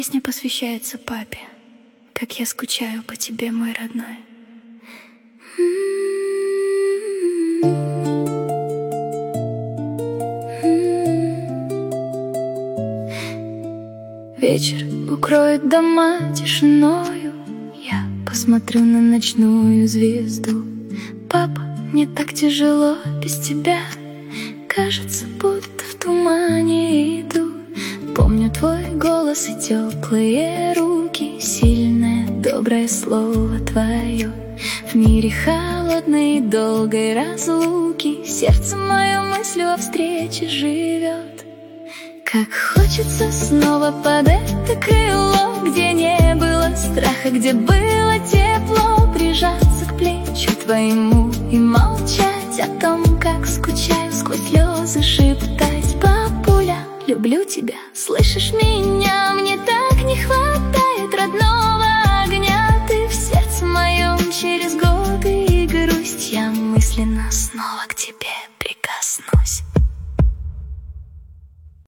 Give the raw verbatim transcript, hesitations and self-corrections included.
Песня посвящается папе. Как я скучаю по тебе, мой родной. Вечер укроет дома тишиною, я посмотрю на ночную звезду. Папа, мне так тяжело без тебя, кажется, будто в тумане иду. Помню твой голос и теплые руки, сильное, доброе слово твое. В мире холодной и долгой разлуки сердце мое мыслью о встрече живет. Как хочется снова под это крыло, где не было страха, где было тепло, прижаться к плечу твоему и молчать о том, как скучаю, сквозь слезы шептать: папуля, люблю тебя, слышишь меня?